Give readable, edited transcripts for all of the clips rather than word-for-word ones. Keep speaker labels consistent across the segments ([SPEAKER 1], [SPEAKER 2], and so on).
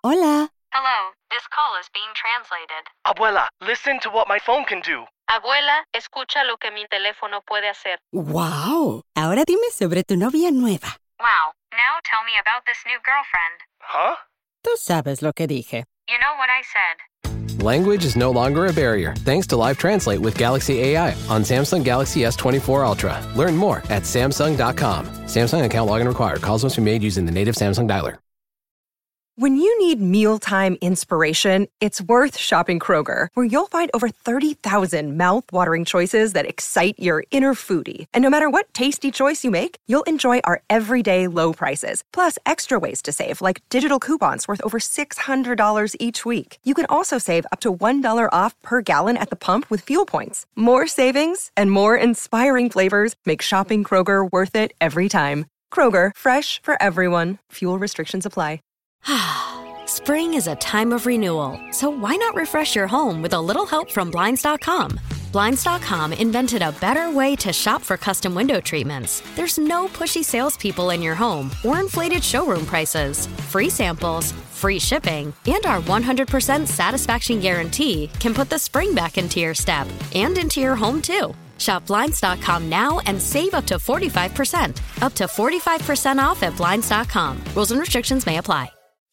[SPEAKER 1] Hola.
[SPEAKER 2] Hello, this call is being translated.
[SPEAKER 3] Abuela, listen to what my phone can do.
[SPEAKER 2] Abuela, escucha lo que mi teléfono puede hacer.
[SPEAKER 1] Wow. Ahora dime sobre tu novia nueva.
[SPEAKER 2] Wow, now tell me about this new girlfriend.
[SPEAKER 3] Huh?
[SPEAKER 1] Tú sabes lo que dije.
[SPEAKER 2] You know what I said.
[SPEAKER 4] Language is no longer a barrier thanks to Live Translate with Galaxy AI on Samsung Galaxy S24 Ultra. Learn more at Samsung.com. Samsung account login required. Calls must be made using the native Samsung dialer.
[SPEAKER 5] When you need mealtime inspiration, it's worth shopping Kroger, where you'll find over 30,000 mouth-watering choices that excite your inner foodie. And no matter what tasty choice you make, you'll enjoy our everyday low prices, plus extra ways to save, like digital coupons worth over $600 each week. You can also save up to $1 off per gallon at the pump with fuel points. More savings and more inspiring flavors make shopping Kroger worth it every time. Kroger, fresh for everyone. Fuel restrictions apply.
[SPEAKER 6] Spring is a time of renewal, so why not refresh your home with a little help from Blinds.com? Blinds.com invented a better way to shop for custom window treatments. There's no pushy salespeople in your home or inflated showroom prices. Free samples, free shipping, and our 100% satisfaction guarantee can put the spring back into your step and into your home, too. Shop Blinds.com now and save up to 45%. Up to 45% off at Blinds.com. Rules and restrictions may apply.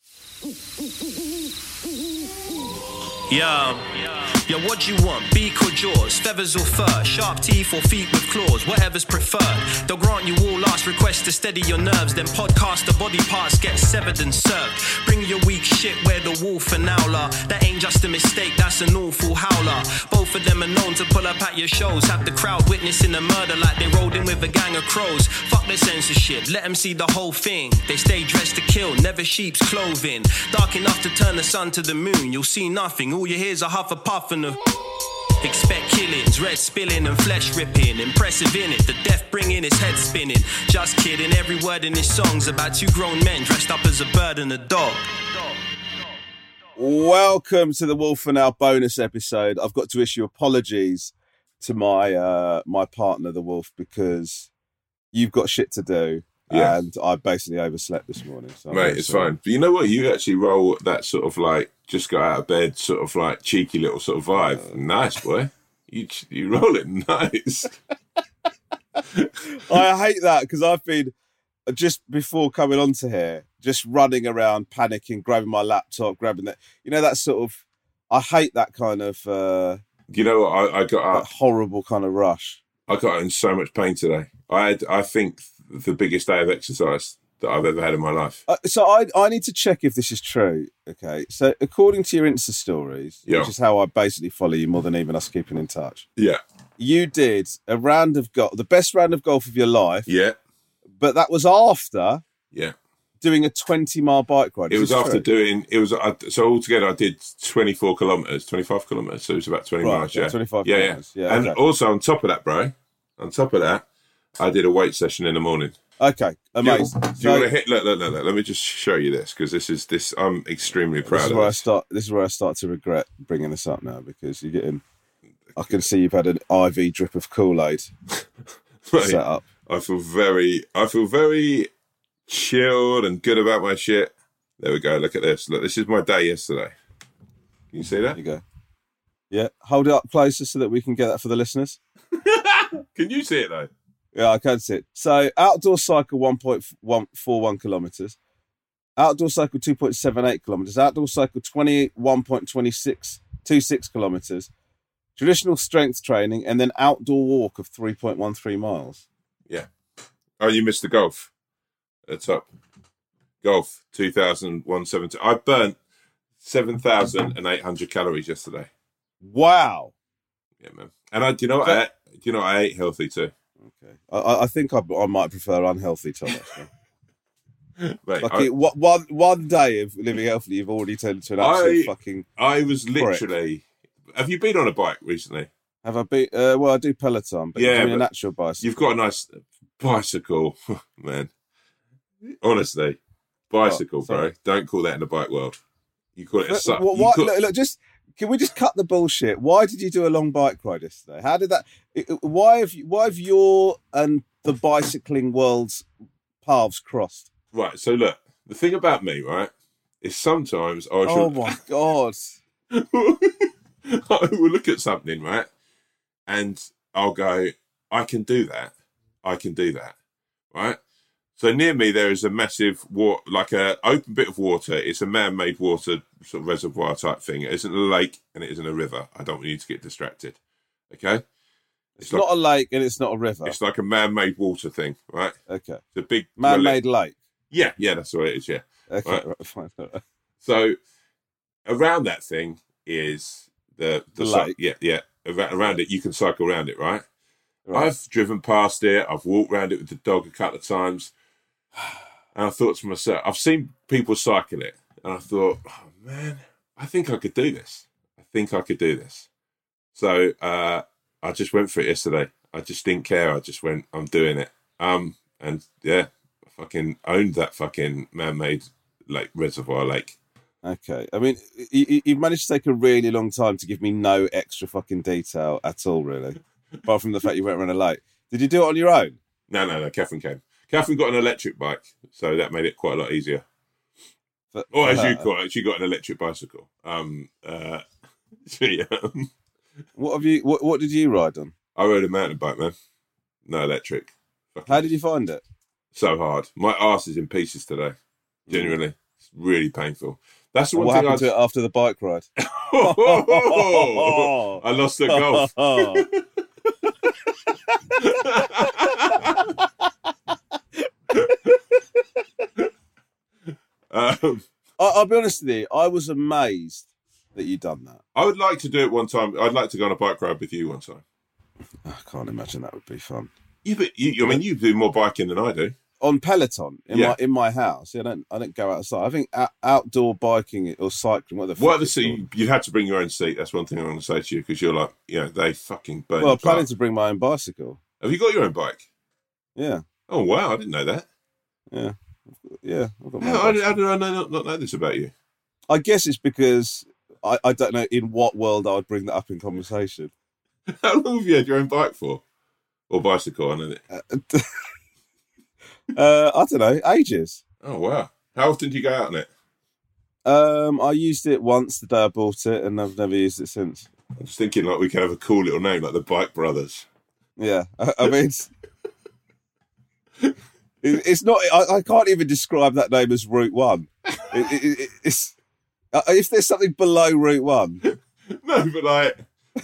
[SPEAKER 7] Yo, what do you want? Beak or jaws? Feathers or fur? Sharp teeth or feet with claws? Whatever's preferred. They'll grant you all last requests to steady your nerves. Then podcast the body parts get severed and served. Bring your weak shit where the wolf and owler. That ain't just a mistake, that's an awful howler. Both of them are known to pull up at your shows. Have the crowd witnessing a murder like they rolled in with a gang of crows. Fuck their censorship, let them see the whole thing. They stay dressed to kill, never sheep's clothing. Dark enough to turn the sun to the moon. You'll see nothing, all you hear is a huff a puff and a... Expect killings, red spilling and flesh ripping. Impressive in it, the death bringing his head spinning. Just kidding, every word in his song's about two grown men dressed up as a bird and a dog.
[SPEAKER 8] Welcome to the Wolf and Owl bonus episode. I've got to issue apologies to my partner, the Wolf, because you've got shit to do. Yeah. And I basically overslept this morning. So
[SPEAKER 9] mate, it's fine. But you know what? You actually roll that sort of like, just got out of bed, sort of like cheeky little sort of vibe. Nice, boy. You roll it nice.
[SPEAKER 8] I hate that because I've been, just before coming onto here, just running around, panicking, grabbing my laptop, grabbing that. You know, that sort of, I hate that kind of...
[SPEAKER 9] you know what? I got
[SPEAKER 8] that horrible kind of rush.
[SPEAKER 9] I got in so much pain today. I think the biggest day of exercise that I've ever had in my life.
[SPEAKER 8] So I need to check if this is true. Okay. So according to your Insta stories, which is how I basically follow you more than even us keeping in touch.
[SPEAKER 9] Yeah.
[SPEAKER 8] You did a round of golf, the best round of golf of your life.
[SPEAKER 9] Yeah.
[SPEAKER 8] But that was after.
[SPEAKER 9] Yeah.
[SPEAKER 8] Doing a 20-mile bike ride.
[SPEAKER 9] It was after doing. It was so altogether. I did 24 kilometers, 25 kilometers. So it was about 20 miles. Yeah, 25 kilometers. Yeah. And also on top of that, bro. On top of that, I did a weight session in the morning.
[SPEAKER 8] Okay, amazing.
[SPEAKER 9] Do you want to hit? Look. Let me just show you this because this. I'm extremely proud of.
[SPEAKER 8] This is where I start to regret bringing this up now because you're getting. I can see you've had an IV drip of Kool-Aid set up.
[SPEAKER 9] I feel very chilled and good about my shit. There we go. Look at this. Look, this is my day yesterday. Can you see that?
[SPEAKER 8] There you go. Yeah, hold it up closer so that we can get that for the listeners.
[SPEAKER 9] Can you see it though?
[SPEAKER 8] Yeah, I can see it. So outdoor cycle 1.41 kilometres, outdoor cycle 2.78 kilometres, outdoor cycle 21.26 kilometres, traditional strength training, and then outdoor walk of 3.13 miles.
[SPEAKER 9] Yeah. Oh, you missed the golf at the top. Golf 2,170. I burnt 7,800 calories yesterday.
[SPEAKER 8] Wow.
[SPEAKER 9] Yeah, man. And do you know what? I ate healthy too.
[SPEAKER 8] Okay. I think I might prefer unhealthy, Tom.
[SPEAKER 9] Mate,
[SPEAKER 8] one day of living healthily, you've already turned into an absolute fucking.
[SPEAKER 9] I was literally. Have you been on a bike recently?
[SPEAKER 8] Have I been? Well, I do Peloton, but yeah, a natural bicycle.
[SPEAKER 9] You've got a nice bicycle, man. Honestly, bicycle, bro. Don't call that in the bike world. You call it a suck.
[SPEAKER 8] Look, just. Can we just cut the bullshit? Why did you do a long bike ride yesterday? How did that? Why have your and the bicycling world's paths crossed?
[SPEAKER 9] Right. So look, the thing about me, right, is sometimes I
[SPEAKER 8] Oh my God.
[SPEAKER 9] I will look at something, right? And I'll go, I can do that. Right? So near me, there is a massive like a open bit of water. It's a man-made water sort of reservoir type thing. It isn't a lake and it isn't a river. I don't want you to get distracted. Okay?
[SPEAKER 8] It's like, not a lake and it's not a river.
[SPEAKER 9] It's like a man-made water thing, right?
[SPEAKER 8] Okay.
[SPEAKER 9] It's a big
[SPEAKER 8] man-made lake.
[SPEAKER 9] Yeah, that's what it is. Yeah.
[SPEAKER 8] Okay, right, fine.
[SPEAKER 9] So around that thing is the
[SPEAKER 8] lake.
[SPEAKER 9] Yeah. Around it, you can cycle around it, right? I've driven past it. I've walked around it with the dog a couple of times. And I thought to myself, I've seen people cycle it. And I thought, oh, man, I think I could do this. So I just went for it yesterday. I just didn't care. I just went, I'm doing it. And yeah, I fucking owned that fucking man-made reservoir lake.
[SPEAKER 8] Okay. I mean, you've managed to take a really long time to give me no extra fucking detail at all, really. Apart from the fact you went around a lake. Did you do it on your own?
[SPEAKER 9] No. Catherine came. Catherine got an electric bike, so that made it quite a lot easier. Or as you call it, she got an electric bicycle. So yeah.
[SPEAKER 8] What did you ride on?
[SPEAKER 9] I rode a mountain bike, man. No electric.
[SPEAKER 8] How did you find it?
[SPEAKER 9] So hard. My arse is in pieces today. Genuinely. It's really painful. That's the one
[SPEAKER 8] what
[SPEAKER 9] thing
[SPEAKER 8] happened to it after the bike ride?
[SPEAKER 9] I lost at golf.
[SPEAKER 8] I'll be honest with you. I was amazed that you'd done that.
[SPEAKER 9] I would like to do it one time. I'd like to go on a bike ride with you one time.
[SPEAKER 8] I can't imagine that would be fun.
[SPEAKER 9] Yeah, but you do more biking than I do.
[SPEAKER 8] On Peloton in my house. I don't go outside. I think outdoor biking or cycling.
[SPEAKER 9] You'd have to bring your own seat. That's one thing I want to say to you because you're like, they fucking burn.
[SPEAKER 8] Well, I'm planning to bring my own bicycle.
[SPEAKER 9] Have you got your own bike?
[SPEAKER 8] Yeah.
[SPEAKER 9] Oh wow, I didn't know that.
[SPEAKER 8] Yeah.
[SPEAKER 9] How did I not know this about you?
[SPEAKER 8] I guess it's because I don't know in what world I would bring that up in conversation.
[SPEAKER 9] How long have you had your own bike for, or bicycle? I know it.
[SPEAKER 8] I don't know, ages.
[SPEAKER 9] Oh wow! How often do you go out on it?
[SPEAKER 8] I used it once the day I bought it, and I've never used it since.
[SPEAKER 9] I'm just thinking like we could have a cool little name, like the Bike Brothers.
[SPEAKER 8] Yeah, I mean, it's not. I can't even describe that name as Route 1. It's if there's something below Route 1.
[SPEAKER 9] No, but like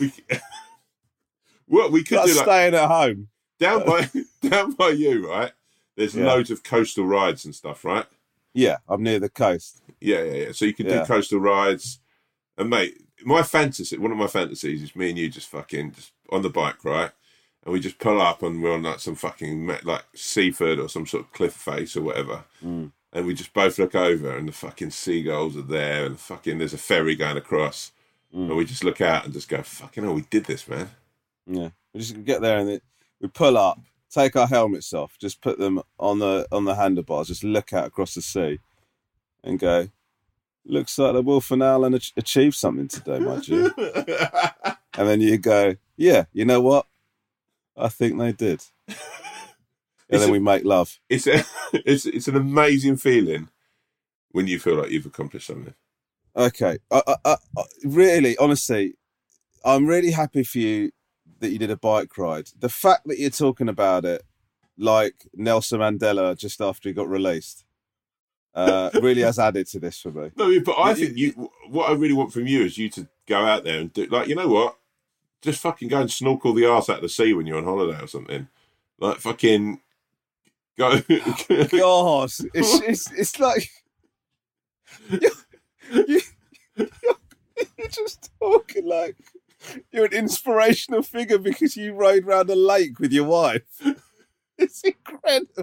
[SPEAKER 9] we could do like
[SPEAKER 8] staying at home
[SPEAKER 9] down by you, right? There's loads of coastal rides and stuff, right?
[SPEAKER 8] Yeah, I'm near the coast.
[SPEAKER 9] Yeah. So you can do coastal rides. And mate, one of my fantasies is me and you just on the bike, right? And we just pull up and we're on like some fucking like Seaford or some sort of cliff face or whatever.
[SPEAKER 8] Mm.
[SPEAKER 9] And we just both look over and the fucking seagulls are there and there's a ferry going across. And we just look out and just go, fucking hell, we did this, man.
[SPEAKER 8] Yeah. We just get there and we pull up. Take our helmets off, just put them on the handlebars, just look out across the sea and go, looks like the Wolf and Alan achieved something today, my G. And then you go, yeah, you know what? I think they did. And then we make love.
[SPEAKER 9] It's an amazing feeling when you feel like you've accomplished something.
[SPEAKER 8] Okay. I really, honestly, I'm really happy for you that you did a bike ride. The fact that you're talking about it like Nelson Mandela just after he got released really has added to this for me.
[SPEAKER 9] No, but I think what I really want from you is you to go out there and do, like, you know what? Just fucking go and snorkel the arse out of the sea when you're on holiday or something. Like fucking go.
[SPEAKER 8] God, it's like you're just talking like you're an inspirational figure because you rode around a lake with your wife. It's incredible.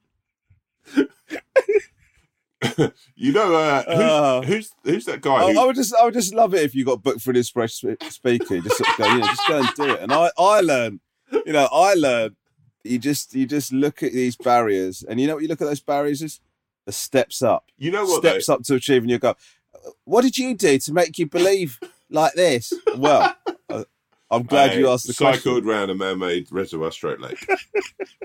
[SPEAKER 9] You know, who's that guy?
[SPEAKER 8] I would just love it if you got booked for an inspirational speaker. Just sort of go, just go and do it. And I learned you just look at these barriers, and you know what you look at those barriers is the steps up.
[SPEAKER 9] You know what?
[SPEAKER 8] Steps up to achieving your goal. What did you do to make you believe like this? Well, I'm glad you asked the question.
[SPEAKER 9] Cycled round a man-made reservoir straight lake.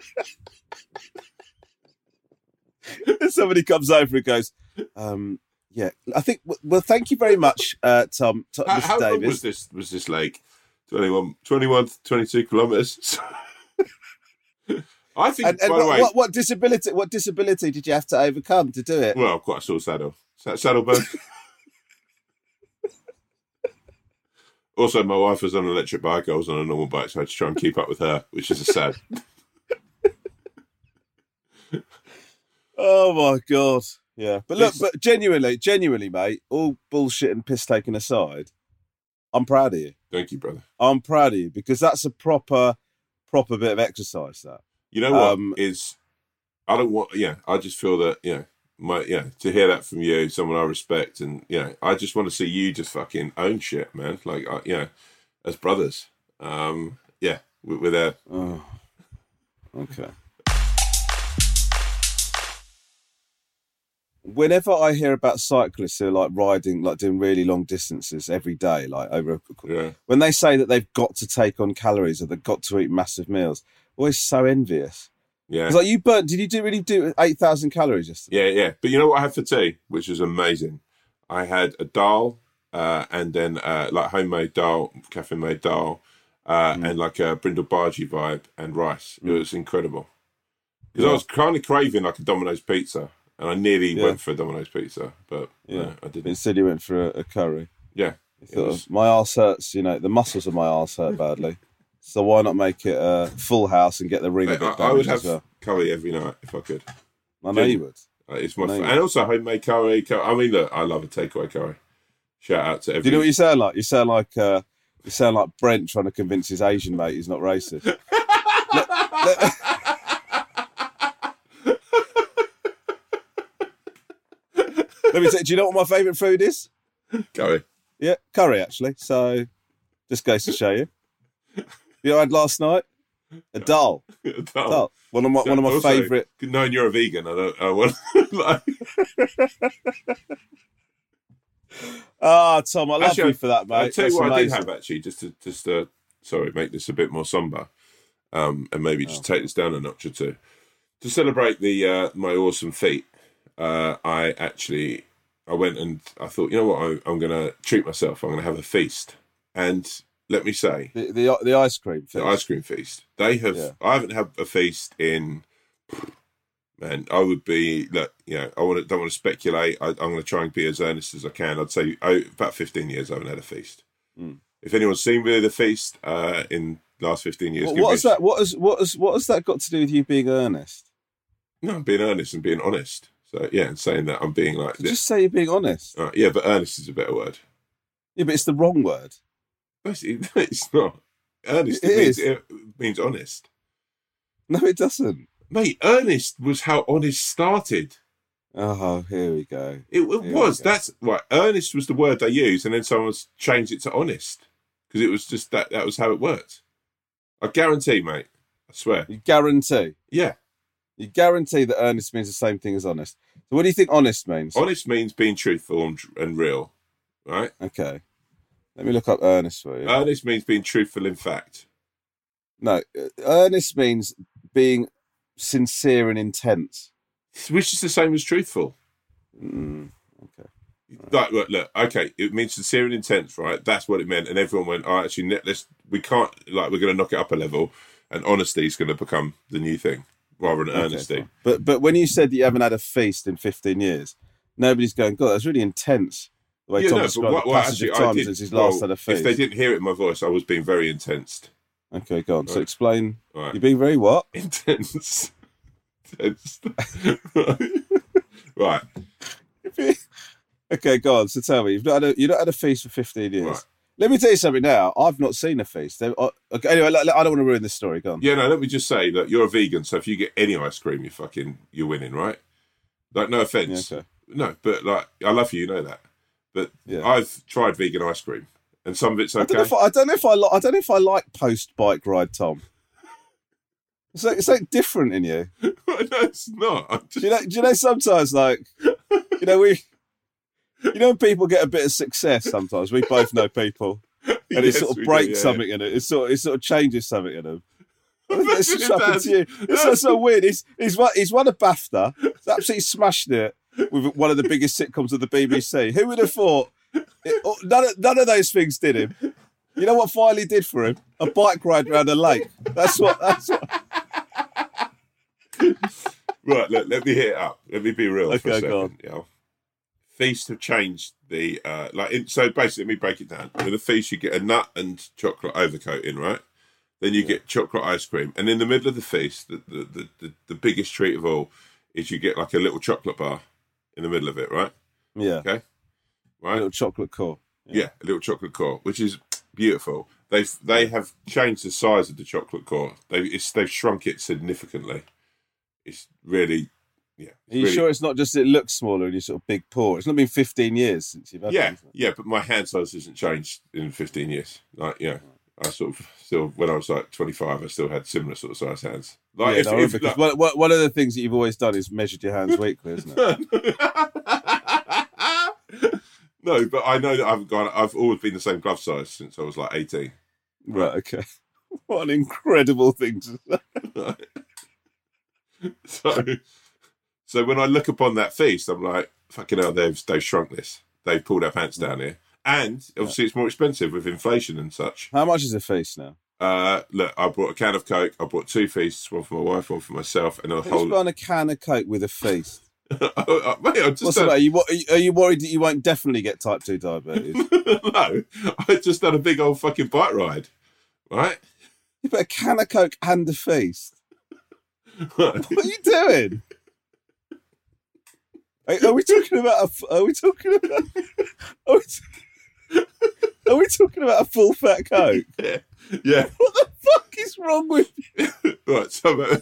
[SPEAKER 8] And somebody comes over and goes, Yeah, I think. Well, thank you very much, Tom.
[SPEAKER 9] How long was this lake? 21, 22 kilometres. I think.
[SPEAKER 8] And
[SPEAKER 9] by the way,
[SPEAKER 8] what disability did you have to overcome to do it?
[SPEAKER 9] Well, quite a sore saddle. Saddle burn. Also, my wife was on an electric bike. I was on a normal bike, so I had to try and keep up with her, which is a sad.
[SPEAKER 8] Oh my God. Yeah. But look, but genuinely, mate, all bullshit and piss taken aside, I'm proud of you.
[SPEAKER 9] Thank you, brother.
[SPEAKER 8] I'm proud of you because that's a proper bit of exercise, that.
[SPEAKER 9] You know what is, I don't want, I just feel that, to hear that from you, someone I respect, and, I just want to see you just fucking own shit, man. Like, as brothers. With that.
[SPEAKER 8] Oh, okay. Whenever I hear about cyclists who are like riding, like doing really long distances every day, like when they say that they've got to take on calories or they've got to eat massive meals, I'm always so envious.
[SPEAKER 9] Yeah.
[SPEAKER 8] It's like did you really do 8,000 calories yesterday?
[SPEAKER 9] Yeah. But you know what I had for tea, which was amazing? I had a dal, and then like homemade dal, cafe-made dal, and like a brindle bhaji vibe and rice. It was incredible. Because I was kind of craving like a Domino's pizza. And I nearly went for a Domino's pizza, but I didn't.
[SPEAKER 8] Instead, you went for a curry.
[SPEAKER 9] Yeah.
[SPEAKER 8] My arse hurts, the muscles of my arse hurt badly. So why not make it a full house and get the ring a bit
[SPEAKER 9] I would have
[SPEAKER 8] as well?
[SPEAKER 9] curry every night if I could.
[SPEAKER 8] I know you would.
[SPEAKER 9] It's my and also homemade curry. I mean, look, I love a takeaway curry. Shout out to everyone.
[SPEAKER 8] Do you know what you sound like? You sound like Brent trying to convince his Asian mate he's not racist. Let me say, do you know what my favourite food is?
[SPEAKER 9] Curry.
[SPEAKER 8] Yeah, curry, actually. So, just goes to show you. You know what I had last night? A dal. Dal. One of my favourite.
[SPEAKER 9] Knowing you're a vegan, I want.
[SPEAKER 8] Tom, I love you for that, mate.
[SPEAKER 9] I'll tell you what
[SPEAKER 8] amazing.
[SPEAKER 9] I did have actually, just to make this a bit more somber, and maybe just take this down a notch or two, to celebrate my awesome feat. I went and I thought, you know what, I'm going to treat myself. I'm going to have a feast. And let me say...
[SPEAKER 8] The ice cream feast.
[SPEAKER 9] The ice cream feast. They have... Yeah. I haven't had a feast in... Man, I would be... Look, I don't want to speculate. I'm going to try and be as earnest as I can. I'd say about 15 years I haven't had a feast. Mm. If anyone's seen me at a feast in the last 15 years...
[SPEAKER 8] What has that got to do with you being earnest?
[SPEAKER 9] No, being earnest and being honest. So, and saying that I'm being like this.
[SPEAKER 8] Just say you're being honest.
[SPEAKER 9] Yeah, but earnest is a better word.
[SPEAKER 8] Yeah, but it's the wrong word.
[SPEAKER 9] It's not. Earnest it means honest.
[SPEAKER 8] No, it doesn't.
[SPEAKER 9] Mate, earnest was how honest started.
[SPEAKER 8] Oh, here we go.
[SPEAKER 9] It was. That's right. Earnest was the word they used, and then someone's changed it to honest. Because it was just that was how it worked. I guarantee, mate. I swear.
[SPEAKER 8] You guarantee?
[SPEAKER 9] Yeah.
[SPEAKER 8] You guarantee that earnest means the same thing as honest. So what do you think honest means?
[SPEAKER 9] Honest means being truthful and real, right?
[SPEAKER 8] Okay. Let me look up earnest for you.
[SPEAKER 9] Earnest means being truthful in fact.
[SPEAKER 8] No, earnest means being sincere and intense.
[SPEAKER 9] Which is the same as truthful.
[SPEAKER 8] Okay.
[SPEAKER 9] Like, look, okay, it means sincere and intense, right? That's what it meant. And everyone went, actually, we're going to knock it up a level, and honesty is going to become the new thing. Rather than earnesty.
[SPEAKER 8] But when you said that you haven't had a feast in 15 years, nobody's going, God, that's really intense. The way Tom described the passage of time since his last had a feast.
[SPEAKER 9] If they didn't hear it in my voice, I was being very intense.
[SPEAKER 8] Okay, go on. Right. So explain. Right. You're being very what?
[SPEAKER 9] Intense. Right.
[SPEAKER 8] Okay, go on. So tell me, you've not had a feast for 15 years. Right. Let me tell you something now. I've not seen a feast. Anyway, I don't want to ruin this story. Go on.
[SPEAKER 9] Yeah, no, let me just say that you're a vegan, so if you get any ice cream, you're winning, right? Like, no offence.
[SPEAKER 8] Yeah, okay.
[SPEAKER 9] No, but like, I love you know that. But I've tried vegan ice cream, and some of it's okay.
[SPEAKER 8] I don't know if I like post-bike ride, Tom. It's something different in you.
[SPEAKER 9] No, it's not.
[SPEAKER 8] Do you know sometimes, like, when people get a bit of success, sometimes we both know people, and it sort of breaks something in it. It sort of changes something in them. It's just happened to you. It's so weird. He's won a BAFTA. He's absolutely smashed it, with one of the biggest sitcoms of the BBC. Who would have thought? None of those things did him. You know what Filey did for him? A bike ride around a lake. That's what.
[SPEAKER 9] Right, let me hit it up. Let me be real for a second.
[SPEAKER 8] Go on.
[SPEAKER 9] You know, feasts have changed the so basically, let me break it down. With a feast, you get a nut and chocolate overcoating, right? Then you get chocolate ice cream, and in the middle of the feast, the biggest treat of all is you get like a little chocolate bar in the middle of it, right?
[SPEAKER 8] Yeah.
[SPEAKER 9] Okay. Right.
[SPEAKER 8] A little chocolate core.
[SPEAKER 9] Yeah, a little chocolate core, which is beautiful. They have changed the size of the chocolate core. They've shrunk it significantly. It's really, yeah.
[SPEAKER 8] Are you sure it's not just it looks smaller and you sort of big paw? It's not been 15 years since you've had it.
[SPEAKER 9] Yeah, but my hand size hasn't changed in 15 years. Like, yeah, I sort of still, when I was like 25, I still had similar sort of size hands. Like,
[SPEAKER 8] one of the things that you've always done is measured your hands weekly, isn't it?
[SPEAKER 9] No, but I know that I've always been the same glove size since I was like 18.
[SPEAKER 8] Right, okay. What an incredible thing to
[SPEAKER 9] say. So when I look upon that feast, I'm like, fucking hell, they've shrunk this. They've pulled our pants down here. And obviously it's more expensive with inflation and such.
[SPEAKER 8] How much is a feast now?
[SPEAKER 9] Look, I brought a can of Coke. I brought 2 feasts, one for my wife, one for myself, and
[SPEAKER 8] Who's buying a can of Coke with a feast?
[SPEAKER 9] Mate, are
[SPEAKER 8] you worried that you won't definitely get type 2 diabetes?
[SPEAKER 9] No, I just done a big old fucking bike ride, right?
[SPEAKER 8] You put a can of Coke and a feast. What are you doing? Are we talking about a full fat Coke?
[SPEAKER 9] Yeah.
[SPEAKER 8] What the fuck is wrong with you?
[SPEAKER 9] Right, so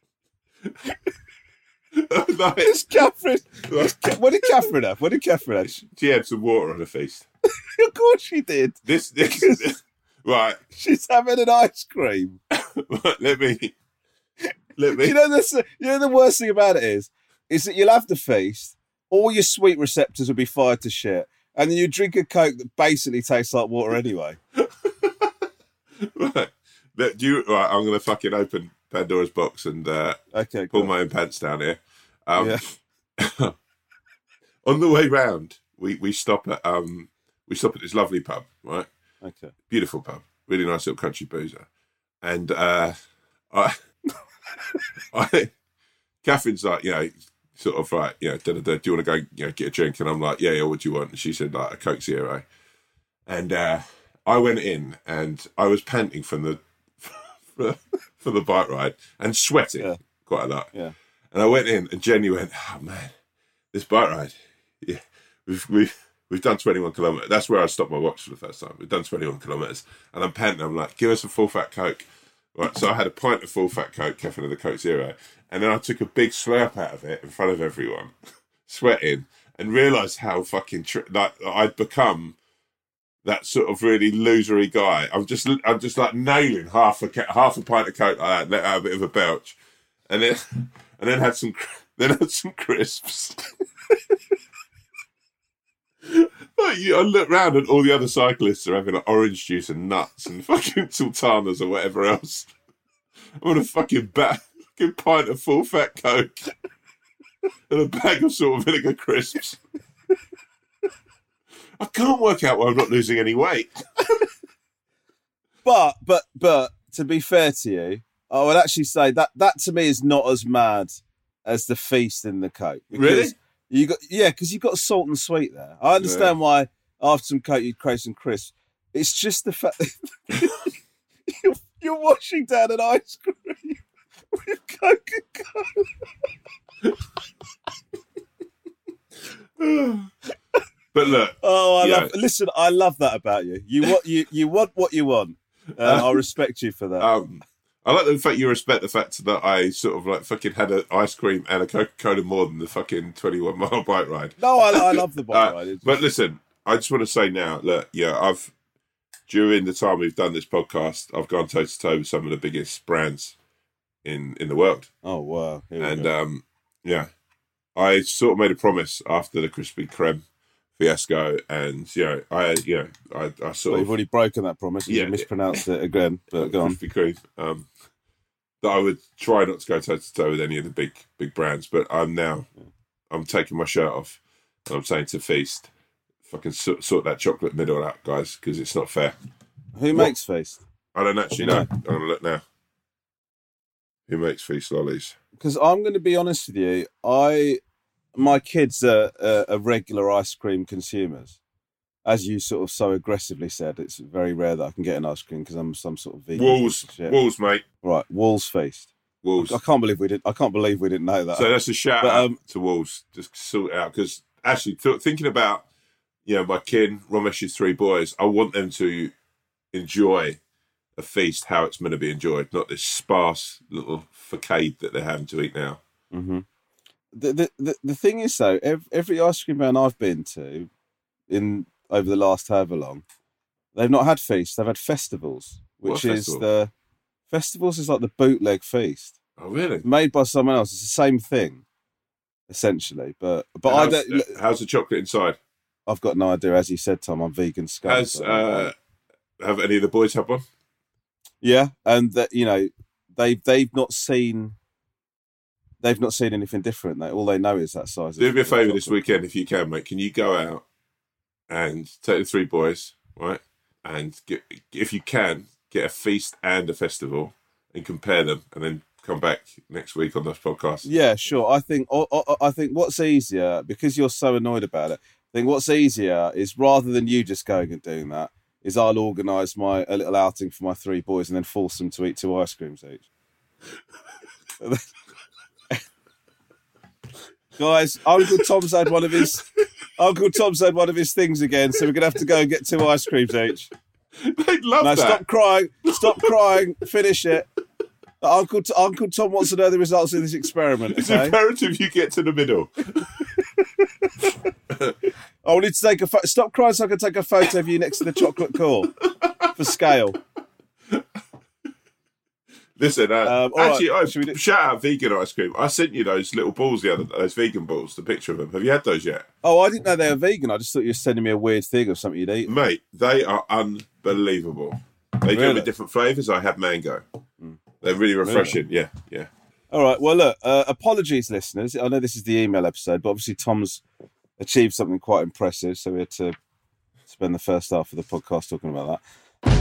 [SPEAKER 8] It's Catherine. What did Catherine have?
[SPEAKER 9] She had some water on her feast.
[SPEAKER 8] Of course she did.
[SPEAKER 9] This right.
[SPEAKER 8] She's having an ice cream.
[SPEAKER 9] Right, let me.
[SPEAKER 8] You know the worst thing about it is that you'll have the feast, all your sweet receptors will be fired to shit, and then you drink a Coke that basically tastes like water anyway.
[SPEAKER 9] Right. Right, I'm gonna fucking open Pandora's box and pull my own pants down here. On the way round, we stop at this lovely pub, right?
[SPEAKER 8] Okay.
[SPEAKER 9] Beautiful pub, really nice little country boozer, and Catherine's like, sort of like, do you want to go, get a drink? And I'm like, yeah, what do you want? And she said like a Coke Zero, and I went in and I was panting from the bike ride and sweating quite a lot.
[SPEAKER 8] Yeah.
[SPEAKER 9] And I went in and Jenny went, oh man, this bike ride, yeah, we've done 21 kilometres. That's where I stopped my watch for the first time. We've done 21 kilometres, and I'm panting. I'm like, give us a full fat Coke. Right, so I had a pint of full fat Coke, Catherine of the Coke Zero, and then I took a big slurp out of it in front of everyone, sweating, and realised how fucking I'd become that sort of really losery guy. I'm just like nailing half a pint of Coke like that, let out a bit of a belch, and then had some crisps. I look round and all the other cyclists are having like orange juice and nuts and fucking sultanas or whatever else. I'm on a fucking pint of full fat Coke and a bag of salt and vinegar crisps. I can't work out why I'm not losing any weight.
[SPEAKER 8] But to be fair to you, I would actually say that to me is not as mad as the feast in the Coke.
[SPEAKER 9] Really?
[SPEAKER 8] Because you've got salt and sweet there. I understand why after some Coke you'd crave some crisps. It's just the fact that you're washing down an ice cream with Coca-Cola.
[SPEAKER 9] But look,
[SPEAKER 8] I love that about you. You want what you want. I respect you for that.
[SPEAKER 9] I like the fact you respect the fact that I sort of like fucking had an ice cream and a Coca-Cola more than the fucking 21-mile bike ride.
[SPEAKER 8] No, I love the bike ride.
[SPEAKER 9] But listen, I just want to say now, look, during the time we've done this podcast, I've gone toe to toe with some of the biggest brands in the world.
[SPEAKER 8] Oh wow!
[SPEAKER 9] I sort of made a promise after the Krispy Kreme fiasco, and I sort of,
[SPEAKER 8] you've already broken that promise. You mispronounced it again, but go on.
[SPEAKER 9] Krispy Kreme, that I would try not to go toe to toe with any of the big brands, but I'm now I'm taking my shirt off and I'm saying to Feast, fucking sort that chocolate middle out, guys, because it's not fair.
[SPEAKER 8] Who makes Feast?
[SPEAKER 9] I don't actually know. I'm going to look now. Who makes Feast lollies?
[SPEAKER 8] Because I'm going to be honest with you, my kids are regular ice cream consumers. As you sort of so aggressively said, it's very rare that I can get an ice cream because I'm some sort of vegan.
[SPEAKER 9] Walls, mate.
[SPEAKER 8] Right, Walls Feast.
[SPEAKER 9] Walls.
[SPEAKER 8] I can't believe we didn't know that.
[SPEAKER 9] So that's a shout out to Walls. Just sort it out because actually thinking about my kin, Romesh's 3 boys, I want them to enjoy a feast how it's meant to be enjoyed, not this sparse little facade that they're having to eat now.
[SPEAKER 8] Mm-hmm. The thing is though, every ice cream van I've been to over the last however long, they've not had feasts, they've had festivals, which is the festivals is like the bootleg feast.
[SPEAKER 9] Oh really?
[SPEAKER 8] Made by someone else. It's the same thing, essentially. But I don't.
[SPEAKER 9] How's the chocolate inside?
[SPEAKER 8] I've got no idea. As you said, Tom, I'm vegan scum.
[SPEAKER 9] Have any of the boys had one?
[SPEAKER 8] Yeah, and that they've not seen anything different. All they know is that size.
[SPEAKER 9] Do me a favour this weekend if you can, mate. Can you go out and take the 3 boys, right? And if you can, get a feast and a festival and compare them, and then come back next week on this podcast.
[SPEAKER 8] Yeah, sure. I think what's easier, because you're so annoyed about it. I think what's easier is rather than you just going and doing that, is I'll organise a little outing for my 3 boys and then force them to eat 2 ice creams each. Guys, Uncle Tom's had one of his things again, so we're gonna have to go and get 2 ice creams each.
[SPEAKER 9] They'd love that.
[SPEAKER 8] Stop crying. Finish it. Uncle Tom wants to know the results of this experiment. Okay?
[SPEAKER 9] It's imperative you get to the middle.
[SPEAKER 8] I need to take a photo. Stop crying so I can take a photo of you next to the chocolate core for scale.
[SPEAKER 9] Listen, actually,
[SPEAKER 8] right.
[SPEAKER 9] Shout out vegan ice cream. I sent you those little balls those vegan balls, the picture of them. Have you had those yet?
[SPEAKER 8] Oh, I didn't know they were vegan. I just thought you were sending me a weird thing of something you'd eat.
[SPEAKER 9] Mate, they are unbelievable. They do with different flavours. I had mango. They're really refreshing. Really? Yeah.
[SPEAKER 8] All right. Well, look, apologies, listeners. I know this is the email episode, but obviously Tom's achieved something quite impressive, so we had to spend the first half of the podcast talking about that.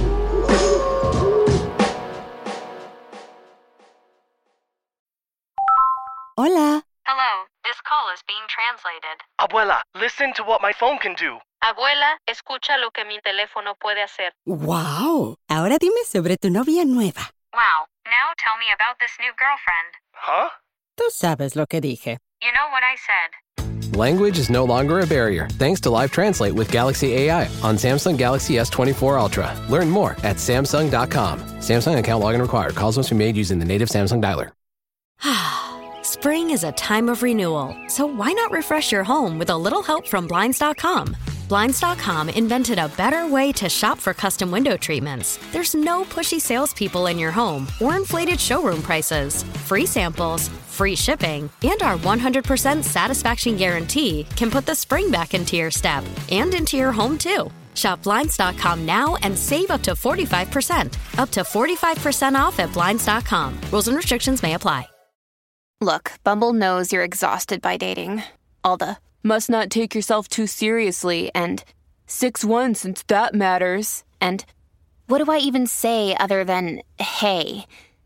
[SPEAKER 1] Hola.
[SPEAKER 2] Hello, this call is being translated.
[SPEAKER 3] Abuela, listen to what my phone can do.
[SPEAKER 2] Abuela, escucha lo que mi teléfono puede hacer.
[SPEAKER 1] Wow. Ahora dime sobre tu novia nueva.
[SPEAKER 2] Wow, now tell me about this new girlfriend.
[SPEAKER 3] Huh?
[SPEAKER 1] Tú sabes lo que dije.
[SPEAKER 2] You know what I said.
[SPEAKER 4] Language is no longer a barrier thanks to Live Translate with Galaxy AI on Samsung Galaxy S24 Ultra. Learn more at Samsung.com. Samsung account login required. Calls must be made using the native Samsung dialer.
[SPEAKER 6] Spring is a time of renewal, so why not refresh your home with a little help from Blinds.com? Blinds.com invented a better way to shop for custom window treatments. There's no pushy salespeople in your home or inflated showroom prices. Free samples, free shipping, and our 100% satisfaction guarantee can put the spring back into your step and into your home, too. Shop Blinds.com now and save up to 45%. Up to 45% off at Blinds.com. Rules and restrictions may apply.
[SPEAKER 10] Look, Bumble knows you're exhausted by dating. All the must not take yourself too seriously and 6'1" since that matters. And what do I even say other than, hey?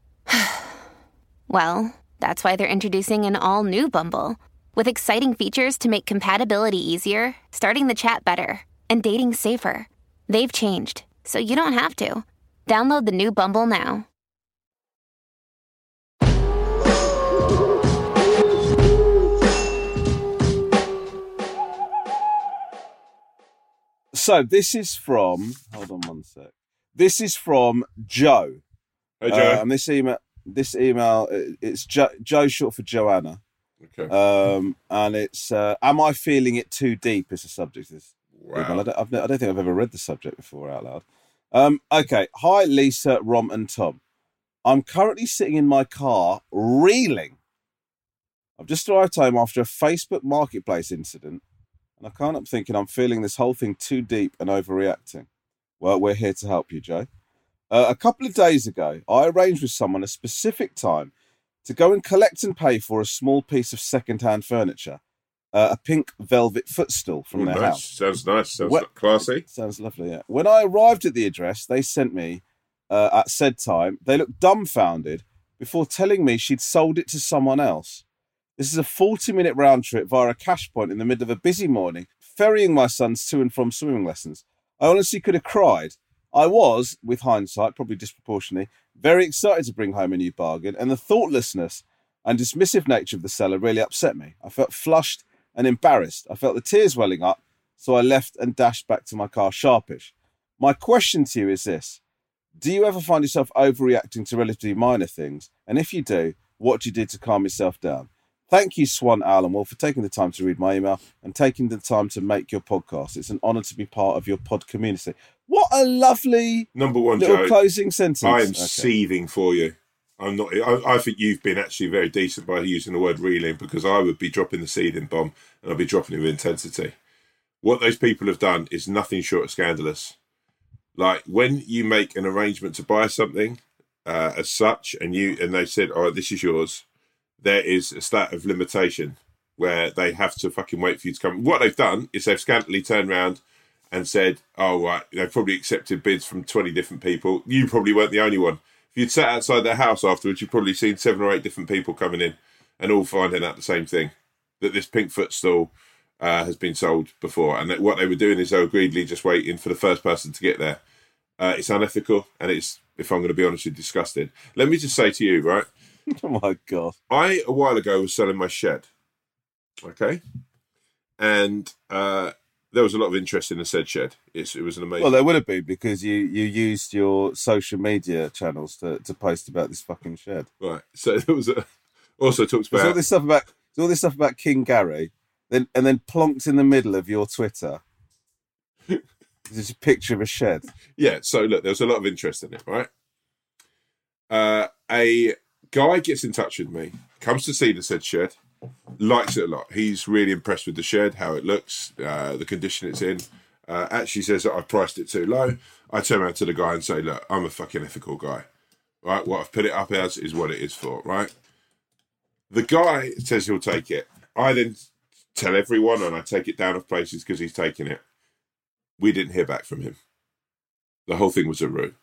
[SPEAKER 10] Well, that's why they're introducing an all-new Bumble with exciting features to make compatibility easier, starting the chat better, and dating safer. They've changed, so you don't have to. Download the new Bumble now.
[SPEAKER 8] So this is from, hold on one sec. This is from Joe.
[SPEAKER 9] Hey, Joe.
[SPEAKER 8] And this email, it's Joe short for Joanna.
[SPEAKER 9] Okay.
[SPEAKER 8] And it's, am I feeling it too deep is the subject of this email. I don't think I've ever read the subject before out loud. Okay. Hi, Lisa, Rom and Tom. I'm currently sitting in my car reeling. I've just arrived home after a Facebook Marketplace incident. And I can't help thinking I'm feeling this whole thing too deep and overreacting. Well, we're here to help you, Joe. A couple of days ago, I arranged with someone a specific time to go and collect and pay for a small piece of second-hand furniture a pink velvet footstool from their house.
[SPEAKER 9] Sounds nice. Sounds classy.
[SPEAKER 8] Sounds lovely, yeah. When I arrived at the address they sent me at said time, they looked dumbfounded before telling me she'd sold it to someone else. This is a 40-minute round trip via a cash point in the middle of a busy morning, ferrying my sons to and from swimming lessons. I honestly could have cried. I was, with hindsight, probably disproportionately, very excited to bring home a new bargain, and the thoughtlessness and dismissive nature of the seller really upset me. I felt flushed and embarrassed. I felt the tears welling up, so I left and dashed back to my car sharpish. My question to you is this. Do you ever find yourself overreacting to relatively minor things? And if you do, what do you do to calm yourself down? Thank you, Swan Owl and Wolf, for taking the time to read my email and taking the time to make your podcast. It's an honour to be part of your pod community. What a lovely
[SPEAKER 9] number one
[SPEAKER 8] little
[SPEAKER 9] Joe,
[SPEAKER 8] closing sentence.
[SPEAKER 9] I am seething for you. I'm not. I think you've been actually very decent by using the word reeling, because I would be dropping the seething bomb and I'd be dropping it with intensity. What those people have done is nothing short of scandalous. Like when you make an arrangement to buy something as such, and they said, "Oh, this is yours," there is a stat of limitation where they have to fucking wait for you to come. What they've done is they've scantily turned around and said, "Oh, right," they've probably accepted bids from 20 different people. You probably weren't the only one. If you'd sat outside their house afterwards, you'd probably seen 7 or 8 different people coming in and all finding out the same thing, that this pink footstool has been sold before. And that what they were doing is they were greedily just waiting for the first person to get there. It's unethical, and it's, if I'm going to be honest, it's disgusting. Let me just say to you, right?
[SPEAKER 8] Oh, my God.
[SPEAKER 9] I, a while ago, was selling my shed, okay? And there was a lot of interest in the said shed. It was an amazing...
[SPEAKER 8] Well, there would have been, because you used your social media channels to post about this fucking shed.
[SPEAKER 9] Right. So there was also talks about...
[SPEAKER 8] There's all this stuff about King Gary, and then plonked in the middle of your Twitter. There's a picture of a shed.
[SPEAKER 9] Yeah, so look, there was a lot of interest in it, right? A guy gets in touch with me, comes to see the said shed, likes it a lot. He's really impressed with the shed, how it looks, the condition it's in. Actually says that I priced it too low. I turn around to the guy and say, look, I'm a fucking ethical guy, right? What I've put it up as is what it is for, right? The guy says he'll take it. I then tell everyone, and I take it down of places because he's taking it. We didn't hear back from him. The whole thing was a ruse.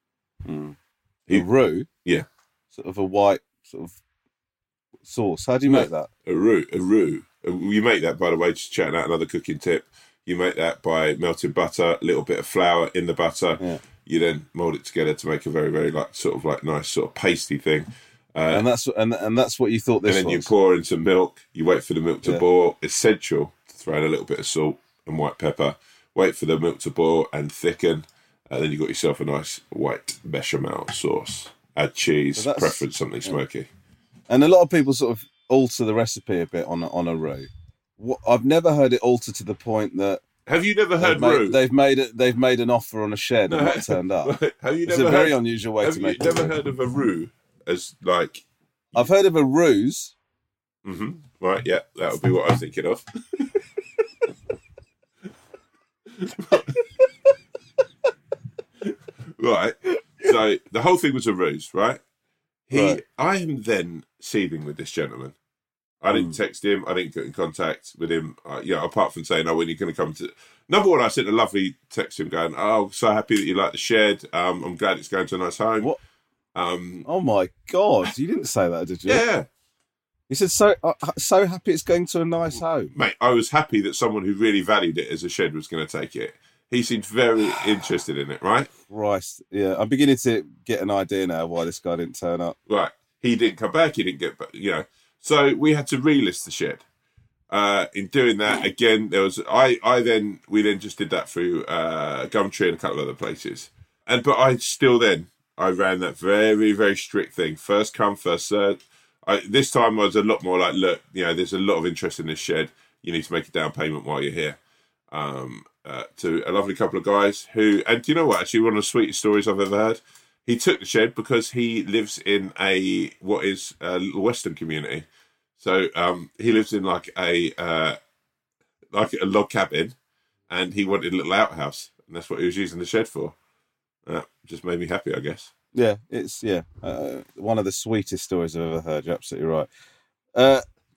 [SPEAKER 8] A ruse?
[SPEAKER 9] Yeah.
[SPEAKER 8] Sort of a white sort of sauce. How do you make that?
[SPEAKER 9] A roux. You make that, by the way, just chatting out another cooking tip. You make that by melting butter, a little bit of flour in the butter. Yeah. You then mould it together to make a very, very nice sort of pasty thing.
[SPEAKER 8] And that's what you thought this was.
[SPEAKER 9] And then you pour in some milk. You wait for the milk to boil. Essential to throw in a little bit of salt and white pepper. Wait for the milk to boil and thicken. And then you've got yourself a nice white bechamel sauce. Add cheese, preference something smoky.
[SPEAKER 8] And a lot of people sort of alter the recipe a bit on a roux. I've never heard it alter to the point that.
[SPEAKER 9] Have you never heard roux?
[SPEAKER 8] They've made an offer on a shed and not turned up. It's a very unusual way to make it.
[SPEAKER 9] Have you never heard of a roux as like?
[SPEAKER 8] I've heard of a ruse.
[SPEAKER 9] Mm-hmm. Right, yeah, that would be what I was thinking of. Right, so the whole thing was a ruse, right? I am then seething with this gentleman. I didn't text him. I didn't get in contact with him. Apart from saying, "Oh, when are you going to come to?" Number one, I sent a lovely text to him going, "Oh, so happy that you like the shed. I'm glad it's going to a nice home."
[SPEAKER 8] What? Oh my God! You didn't say that, did you?
[SPEAKER 9] Yeah.
[SPEAKER 8] You said so happy it's going to a nice home,
[SPEAKER 9] mate. I was happy that someone who really valued it as a shed was going to take it. He seemed very interested in it, right?
[SPEAKER 8] Christ, yeah. I'm beginning to get an idea now why this guy didn't turn up.
[SPEAKER 9] Right. He didn't come back. He didn't get back, So we had to relist the shed. In doing that, again, there was we then just did that through Gumtree and a couple of other places. But I ran that very, very strict thing. First come, first served. This time I was a lot more like, look, there's a lot of interest in this shed. You need to make a down payment while you're here. To a lovely couple of guys who, and do you know what? Actually, one of the sweetest stories I've ever heard. He took the shed because he lives in a little Western community. So he lives in like a log cabin, and he wanted a little outhouse, and that's what he was using the shed for. Just made me happy, I guess.
[SPEAKER 8] Yeah, it's one of the sweetest stories I've ever heard. You're absolutely right. Tom,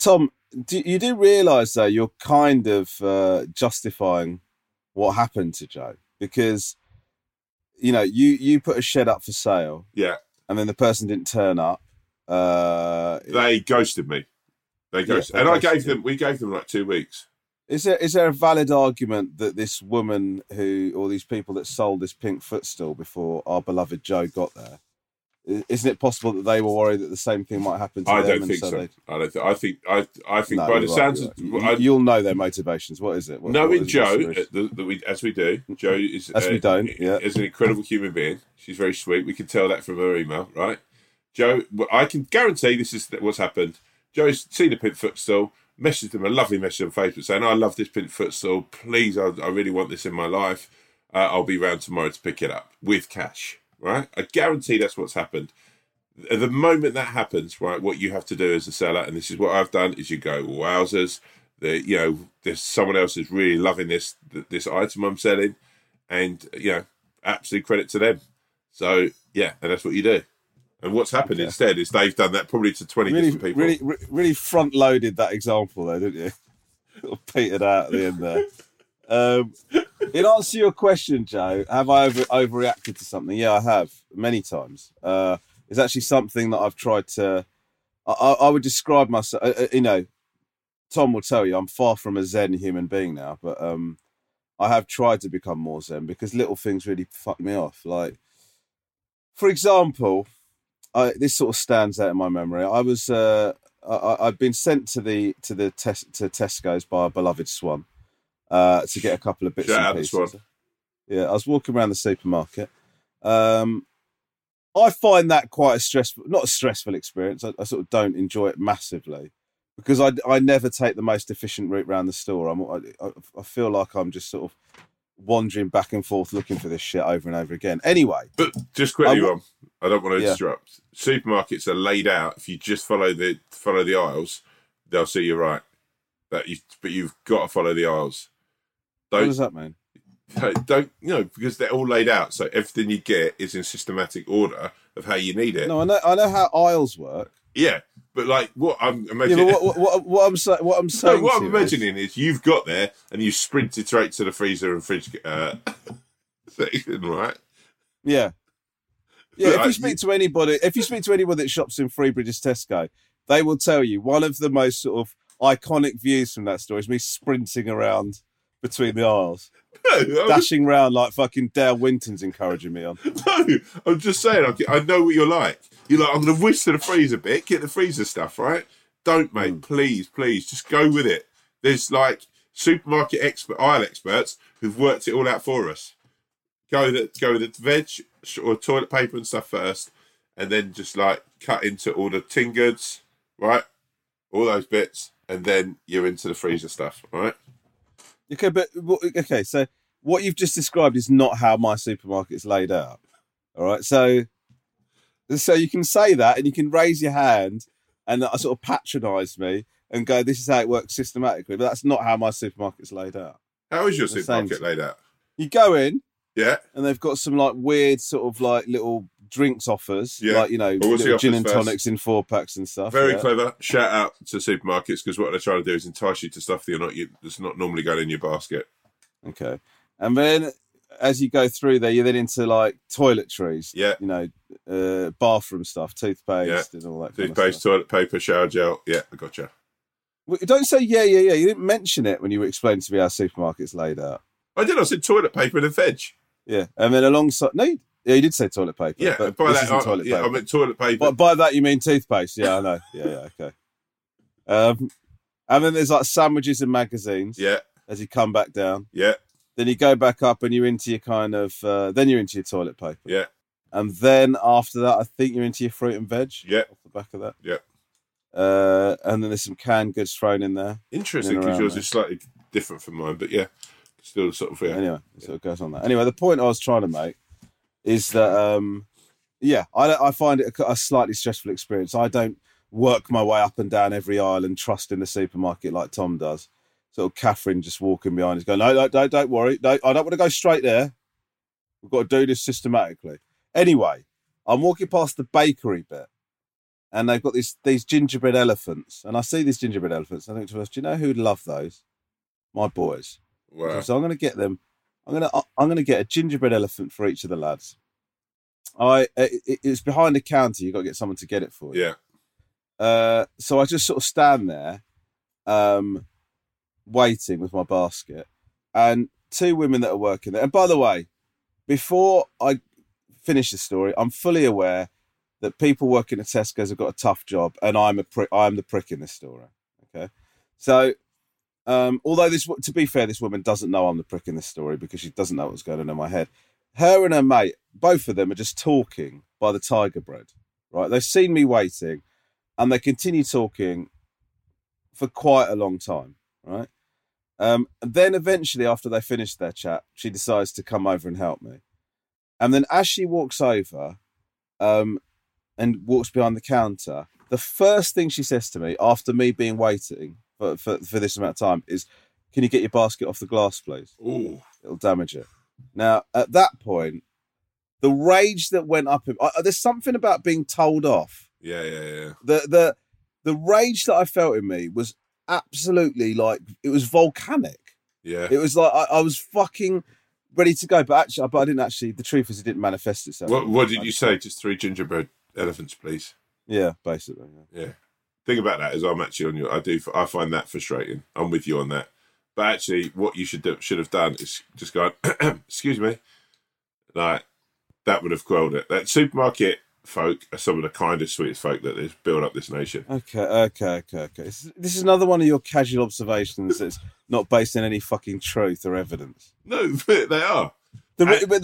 [SPEAKER 8] you do realise though you're kind of justifying what happened to Joe, because you put a shed up for sale, and then the person didn't turn up.
[SPEAKER 9] They ghosted me. We gave them like 2 weeks.
[SPEAKER 8] Is there a valid argument that this woman or these people that sold this pink footstool before our beloved Joe got there, isn't it possible that they were worried that the same thing might happen to them?
[SPEAKER 9] I don't think so. I think
[SPEAKER 8] No,
[SPEAKER 9] by the sounds of
[SPEAKER 8] you'll know their motivations. What is it?
[SPEAKER 9] Knowing Joe, as we do, Joe is is an incredible human being. She's very sweet. We can tell that from her email, right? Joe, I can guarantee this is what's happened. Joe's seen a pink footstool, messaged them a lovely message on Facebook saying, "I love this pink footstool. Please, I really want this in my life. I'll be round tomorrow to pick it up with cash." Right? I guarantee that's what's happened. At the moment that happens, right, what you have to do as a seller, and this is what I've done, is you go, wowzers, there's someone else who's really loving this item I'm selling, and absolute credit to them. So and that's what you do. And what's happened instead is they've done that probably to 20 different people.
[SPEAKER 8] Really front loaded that example though, didn't you? Sort of petered out at the end there. In answer to your question, Joe, have I overreacted to something? Yeah, I have many times. It's actually something that I've tried to. I would describe myself. Tom will tell you I'm far from a Zen human being now, but I have tried to become more Zen because little things really fuck me off. Like, for example, this sort of stands out in my memory. I'd been sent to Tesco's by a beloved Swan. To get a couple of bits and pieces. Yeah, I was walking around the supermarket. I find that quite not a stressful experience. I sort of don't enjoy it massively because I never take the most efficient route around the store. I feel like I'm just sort of wandering back and forth looking for this shit over and over again. Anyway,
[SPEAKER 9] but just quickly, Ron, I don't want to interrupt. Supermarkets are laid out. If you just follow the aisles, they'll see you right. But you've got to follow the aisles.
[SPEAKER 8] What does that mean?
[SPEAKER 9] Don't because they're all laid out, so everything you get is in systematic order of how you need it.
[SPEAKER 8] No, I know how aisles work.
[SPEAKER 9] Yeah, but like what I'm imagining.
[SPEAKER 8] Yeah, but what I'm saying.
[SPEAKER 9] No, what I'm imagining is you've got there and you sprinted straight to the freezer and fridge section, right?
[SPEAKER 8] Yeah. Yeah. If you speak to anybody that shops in Freebridge's Tesco, they will tell you one of the most sort of iconic views from that store is me sprinting around between the aisles, dashing around like fucking Dale Winton's encouraging me on.
[SPEAKER 9] No, I'm just saying, I know what you're like. You're like, I'm going to whisk to the freezer bit, get the freezer stuff, right? Don't, mate, please, just go with it. There's like supermarket aisle experts who've worked it all out for us. Go with the veg or toilet paper and stuff first, and then just like cut into all the tin goods, right? All those bits, and then you're into the freezer stuff, right?
[SPEAKER 8] Okay, so what you've just described is not how my supermarket is laid out. All right, so you can say that, and you can raise your hand and sort of patronise me and go, "This is how it works systematically," but that's not how my supermarket is laid out.
[SPEAKER 9] How is your supermarket laid out?
[SPEAKER 8] You go in,
[SPEAKER 9] and
[SPEAKER 8] they've got some like weird sort of like little drinks offers, like little gin and tonics in 4-packs and stuff.
[SPEAKER 9] Very clever. Shout out to supermarkets because what they're trying to do is entice you to stuff that's not normally going in your basket.
[SPEAKER 8] Okay, and then as you go through there, you're then into like toiletries. Yeah, bathroom stuff, toothpaste, and all that.
[SPEAKER 9] Toothpaste, toilet paper, shower gel. Yeah, I gotcha.
[SPEAKER 8] Well, don't say yeah. You didn't mention it when you were explaining to me how supermarkets laid out.
[SPEAKER 9] I did. I said toilet paper and a veg.
[SPEAKER 8] Yeah, and then alongside Yeah, you did say toilet paper.
[SPEAKER 9] Yeah,
[SPEAKER 8] but
[SPEAKER 9] by
[SPEAKER 8] this
[SPEAKER 9] that,
[SPEAKER 8] toilet paper.
[SPEAKER 9] I meant toilet paper.
[SPEAKER 8] But by that you mean toothpaste? Yeah, I know. Yeah, okay. And then there's like sandwiches and magazines.
[SPEAKER 9] Yeah.
[SPEAKER 8] As you come back down.
[SPEAKER 9] Yeah.
[SPEAKER 8] Then you go back up and you're into your kind of. Then you're into your toilet paper.
[SPEAKER 9] Yeah.
[SPEAKER 8] And then after that, I think you're into your fruit and veg.
[SPEAKER 9] Yeah.
[SPEAKER 8] Off the back of that.
[SPEAKER 9] Yeah.
[SPEAKER 8] And then there's some canned goods thrown in there.
[SPEAKER 9] Interesting, because yours is slightly different from mine, but yeah, still sort of. Yeah.
[SPEAKER 8] Anyway, so it goes on that. Anyway, the point I was trying to make is that I find it a slightly stressful experience. I don't work my way up and down every aisle and trust in the supermarket like Tom does. Sort of Catherine just walking behind us going, no, don't worry. No, I don't want to go straight there. We've got to do this systematically. Anyway, I'm walking past the bakery bit and they've got these gingerbread elephants. And I see these gingerbread elephants. And I think to myself, do you know who'd love those? My boys.
[SPEAKER 9] Wow.
[SPEAKER 8] So I'm going to get them. I'm going to get a gingerbread elephant for each of the lads. It's behind the counter. You've got to get someone to get it for you.
[SPEAKER 9] Yeah.
[SPEAKER 8] So I just sort of stand there, waiting with my basket, and two women that are working there. And by the way, before I finish the story, I'm fully aware that people working at Tesco's have got a tough job, and I'm the prick in this story. Okay, so although to be fair, this woman doesn't know I'm the prick in this story because she doesn't know what's going on in my head. Her and her mate, both of them, are just talking by the Tiger Bread. Right, they've seen me waiting, and they continue talking for quite a long time. Right, and then eventually, after they finish their chat, she decides to come over and help me. And then as she walks over, and walks behind the counter, the first thing she says to me after me being waiting for this amount of time is, "Can you get your basket off the glass, please?
[SPEAKER 9] Ooh.
[SPEAKER 8] It'll damage it." Now, at that point, the rage that went up, there's something about being told off.
[SPEAKER 9] Yeah.
[SPEAKER 8] The rage that I felt in me was absolutely it was volcanic.
[SPEAKER 9] Yeah.
[SPEAKER 8] It was like I was fucking ready to go, but I didn't actually. The truth is, it didn't manifest itself.
[SPEAKER 9] What did you say? Just 3 gingerbread elephants, please.
[SPEAKER 8] Yeah, basically.
[SPEAKER 9] Yeah. Thing about that is, I'm actually on I find that frustrating. I'm with you on that. But actually, what you should have done is just gone, excuse me. Like, that would have quelled it. That supermarket folk are some of the kindest, sweetest folk that has built up this nation.
[SPEAKER 8] Okay. This is another one of your casual observations that's not based on any fucking truth or evidence.
[SPEAKER 9] No, they are.
[SPEAKER 8] But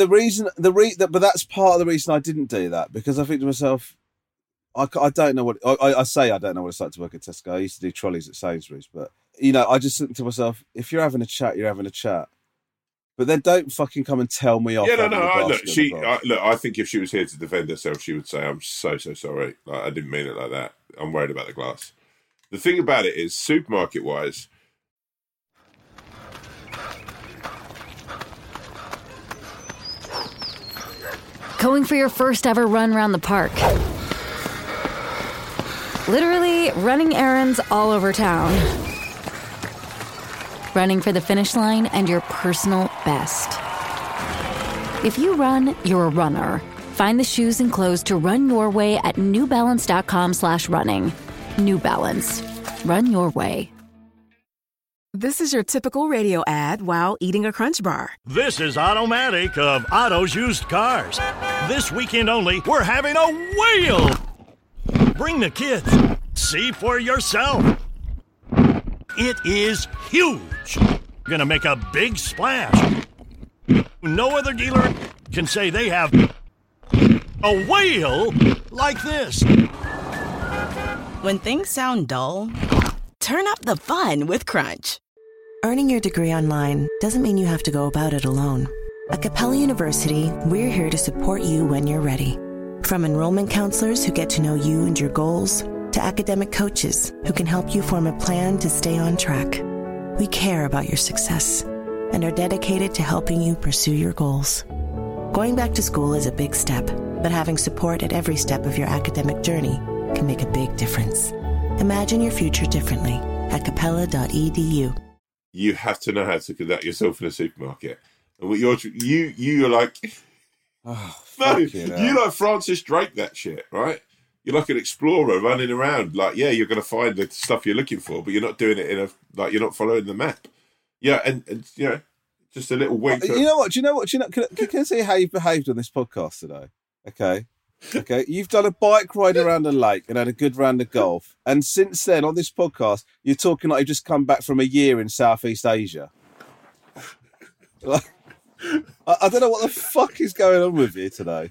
[SPEAKER 8] that's part of the reason I didn't do that, because I think to myself, I don't know what I say. I don't know what it's like to work at Tesco. I used to do trolleys at Sainsbury's, but I just think to myself, if you're having a chat, you're having a chat. But then don't fucking come and tell me off.
[SPEAKER 9] Yeah, no. Look, I think if she was here to defend herself, she would say, "I'm so sorry. Like, I didn't mean it like that. I'm worried about the glass." The thing about it is, supermarket-wise,
[SPEAKER 6] Going for your first ever run around the park. Literally running errands all over town. Running for the finish line and your personal best. If you run, you're a runner. Find the shoes and clothes to run your way at newbalance.com/running. New Balance. Run your way.
[SPEAKER 1] This is your typical radio ad while eating a Crunch Bar.
[SPEAKER 11] This is Automatic of Otto's Used Cars. This weekend only, we're having a whale! Bring the kids. See for yourself. It is huge. Gonna make a big splash. No other dealer can say they have a whale like this.
[SPEAKER 1] When things sound dull, turn up the fun with Crunch.
[SPEAKER 12] Earning your degree online doesn't mean you have to go about it alone. At Capella University, we're here to support you when you're ready. From enrollment counselors who get to know you and your goals, to academic coaches who can help you form a plan to stay on track. We care about your success and are dedicated to helping you pursue your goals. Going back to school is a big step, but having support at every step of your academic journey can make a big difference. Imagine your future differently at capella.edu.
[SPEAKER 9] You have to know how to conduct yourself in a supermarket. And what you're like, you like Francis Drake that shit, right? You're like an explorer running around. Like, yeah, you're going to find the stuff you're looking for, but you're not doing it you're not following the map. Yeah, and just a little wink.
[SPEAKER 8] You know what? Can I see how you've behaved on this podcast today? Okay. You've done a bike ride around a lake and had a good round of golf. And since then, on this podcast, you're talking like you've just come back from a year in Southeast Asia. I don't know what the fuck is going on with you today.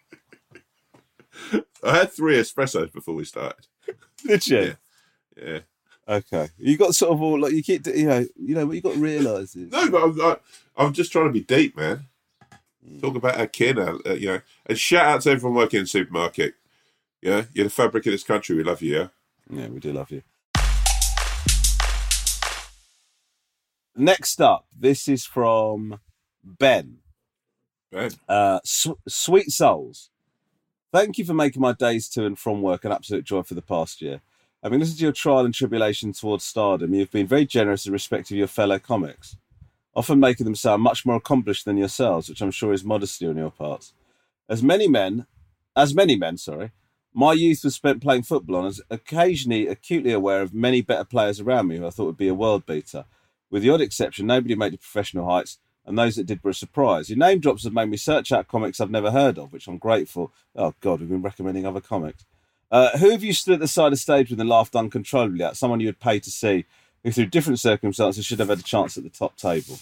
[SPEAKER 9] I had 3 espressos before we started.
[SPEAKER 8] Did you?
[SPEAKER 9] Yeah.
[SPEAKER 8] Okay. You got sort of all like you keep, what you got to realise is.
[SPEAKER 9] No, but I'm just trying to be deep, man. Talk about our kin, and shout out to everyone working in the supermarket. Yeah, you're the fabric of this country. We love you. Yeah.
[SPEAKER 8] Yeah, we do love you. Next up, this is from Ben.
[SPEAKER 9] Ben.
[SPEAKER 8] Sweet Souls. Thank you for making my days to and from work an absolute joy for the past year. Having listened to your trial and tribulation towards stardom, you've been very generous in respect of your fellow comics, often making them sound much more accomplished than yourselves, which I'm sure is modesty on your part. As many men, my youth was spent playing football and I was occasionally acutely aware of many better players around me who I thought would be a world beater. With the odd exception, nobody made it to professional heights, and those that did were a surprise. Your name drops have made me search out comics I've never heard of, which I'm grateful. Oh, God, we've been recommending other comics. Who have you stood at the side of the stage with and laughed uncontrollably at? Someone you would pay to see, who through different circumstances should have had a chance at the top table.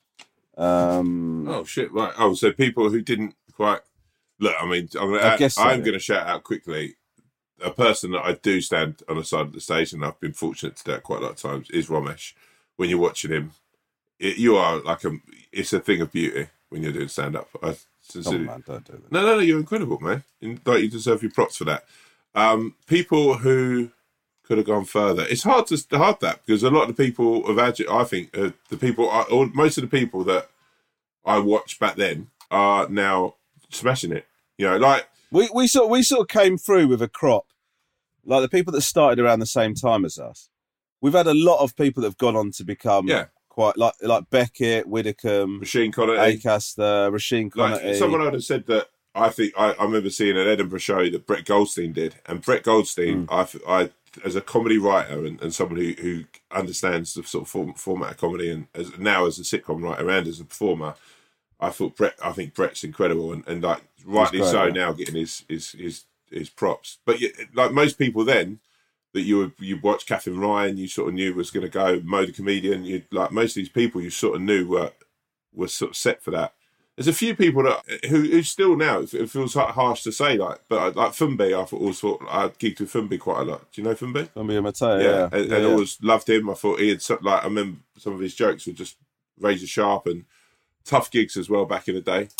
[SPEAKER 9] Oh, shit, right. Oh, so people who didn't quite... Look, I mean, I'm going to shout out quickly. A person that I do stand on the side of the stage, and I've been fortunate to do that quite a lot of times, is Romesh. When you're watching him, you are like it's a thing of beauty when you're doing stand-up. I sincerely...
[SPEAKER 8] Oh, man, don't do that.
[SPEAKER 9] No, you're incredible, man. Like, you deserve your props for that. People who could have gone further. It's hard that because a lot of the people of Agit, I think, most of the people that I watched back then are now smashing it. You know, like
[SPEAKER 8] we sort of came through with a crop, like the people that started around the same time as us. We've had a lot of people that have gone on to become quite like Beckett, Widdicombe,
[SPEAKER 9] Rasheen Connerty,
[SPEAKER 8] Acaster, Rasheen Connerty.
[SPEAKER 9] Like, someone would have said that. I think I remember seeing an Edinburgh show that Brett Goldstein did, and Brett Goldstein, I as a comedy writer and someone who understands the sort of format of comedy, and as a sitcom writer and as a performer, I think Brett's incredible, and like rightly so now getting his props. But like most people then that you watch Catherine Ryan, you sort of knew was going to go. Mo the comedian, you like most of these people you sort of knew were sort of set for that. There's a few people that who still now, it feels like harsh to say, like, but like Fumbi, I gigged with Fumbi quite a lot. Do you know Fumbi?
[SPEAKER 8] Fumbi Mateo,
[SPEAKER 9] and I always loved him. I thought he had I remember some of his jokes were just razor sharp and tough gigs as well back in the day.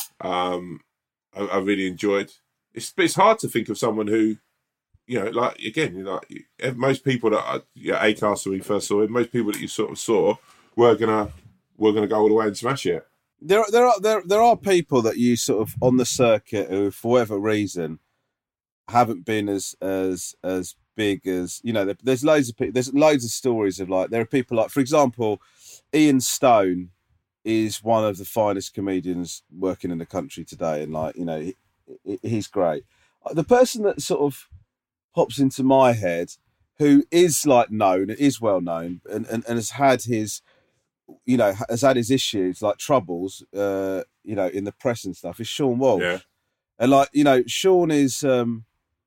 [SPEAKER 9] I really enjoyed. It's hard to think of someone who, you know, like again, like most people that Acast when we first saw him, most people that you sort of saw were gonna go all the way and smash it.
[SPEAKER 8] There are people that you sort of on the circuit who, for whatever reason, haven't been as big as, you know. There's loads of people. There's loads of stories of like there are people like, for example, Ian Stone is one of the finest comedians working in the country today, and like, you know, he's great. The person that sort of pops into my head, who is like known, is well known, and has had his, you know, has had his issues, like troubles, you know, in the press and stuff, is Sean Walsh.
[SPEAKER 9] Yeah.
[SPEAKER 8] And like, you know, Sean is, you